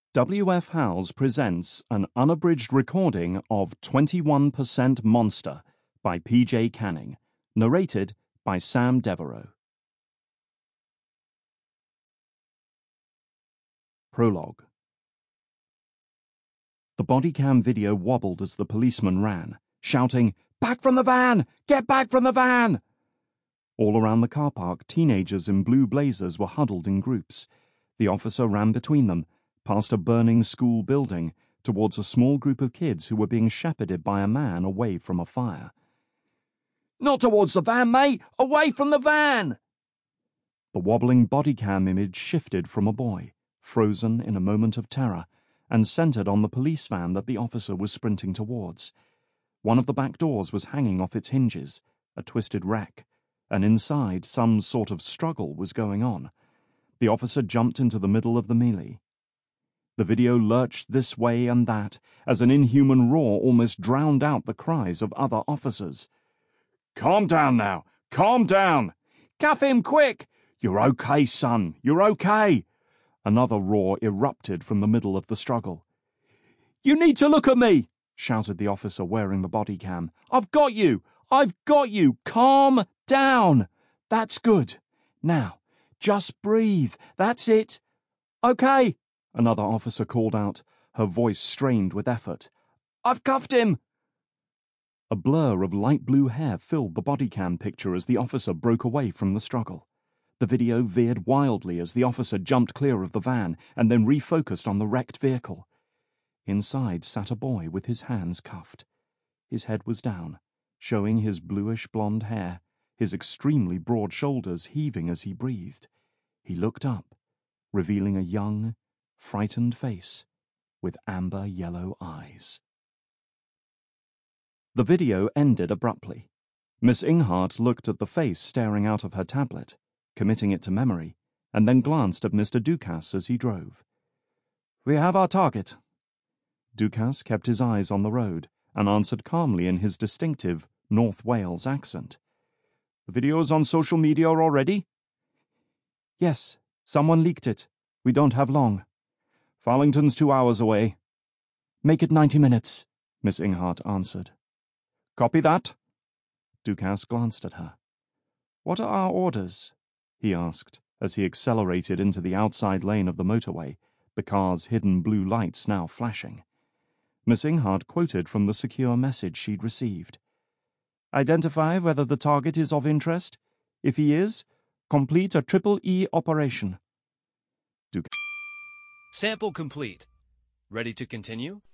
W.F. Howes presents an unabridged recording of 21% Monster by P.J. Canning, narrated by Sam Devereaux. Prologue. The body cam video wobbled as the policeman ran, shouting, "Back from the van! Get back from the van!" All around the car park, teenagers in blue blazers were huddled in groups. The officer ran between them, past a burning school building, towards a small group of kids who were being shepherded by a man away from a fire. "Not towards the van, mate! Away from the van!" The wobbling body cam image shifted from a boy, frozen in a moment of terror, and centered on the police van that the officer was sprinting towards. One of the back doors was hanging off its hinges, a twisted wreck, and inside some sort of struggle was going on. The officer jumped into the middle of the melee. The video lurched this way and that, as an inhuman roar almost drowned out the cries of other officers. "Calm down now! Calm down! Cuff him, quick! You're okay, son! You're okay!" Another roar erupted from the middle of the struggle. "You need to look at me!" shouted the officer wearing the body cam. "I've got you! I've got you! Calm down! That's good! Now, just breathe! That's it! Okay!" Another officer called out, her voice strained with effort. "I've cuffed him!" A blur of light blue hair filled the body cam picture as the officer broke away from the struggle. The video veered wildly as the officer jumped clear of the van and then refocused on the wrecked vehicle. Inside sat a boy with his hands cuffed. His head was down, showing his bluish-blonde hair, his extremely broad shoulders heaving as he breathed. He looked up, revealing a young, frightened face with amber-yellow eyes. The video ended abruptly. Miss Inghart looked at the face staring out of her tablet, committing it to memory, and then glanced at Mr. Ducasse as he drove. "We have our target." Ducasse kept his eyes on the road and answered calmly in his distinctive North Wales accent. "The video's on social media already?" "Yes, someone leaked it. We don't have long." "Farlington's 2 hours away." "Make it 90 minutes," Miss Inghart answered. "Copy that." Ducasse glanced at her. "What are our orders?" he asked, as he accelerated into the outside lane of the motorway, the car's hidden blue lights now flashing. Miss Inghart quoted from the secure message she'd received. "Identify whether the target is of interest. If he is, complete a Triple E operation." Sample complete. Ready to continue?